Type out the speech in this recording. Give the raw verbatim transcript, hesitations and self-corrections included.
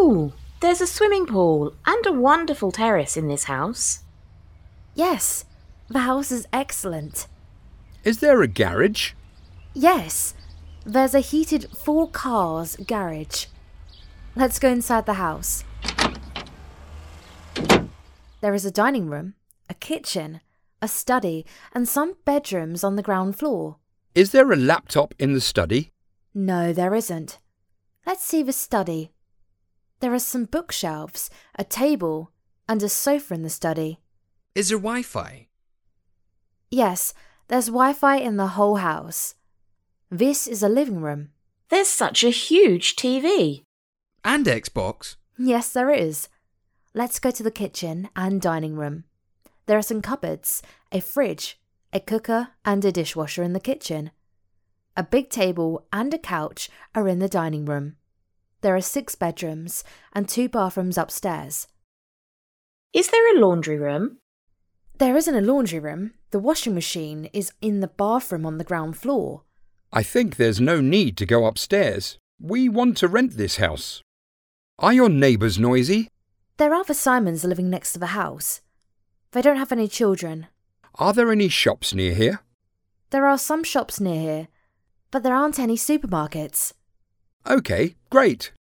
Oh, there's a swimming pool and a wonderful terrace in this house. Yes, the house is excellent. Is there a garage? Yes, there's a heated four cars garage. Let's go inside the house. There is a dining room, a kitchen, a study, and some bedrooms on the ground floor. Is there a laptop in the study? No, there isn't. Let's see the study. There are some bookshelves, a table, and a sofa in the study. Is there Wi-Fi? Yes, there's Wi-Fi in the whole house. This is a living room. There's such a huge T V. And Xbox? Yes, there is. Let's go to the kitchen and dining room. There are some cupboards, a fridge, a cooker, and a dishwasher in the kitchen. A big table and a couch are in the dining room. There are six bedrooms and two bathrooms upstairs. Is there a laundry room? There isn't a laundry room. The washing machine is in the bathroom on the ground floor. I think there's no need to go upstairs. We want to rent this house. Are your neighbours noisy? There are the Simons living next to the house. They don't have any children. Are there any shops near here? There are some shops near here, but there aren't any supermarkets. OK, great.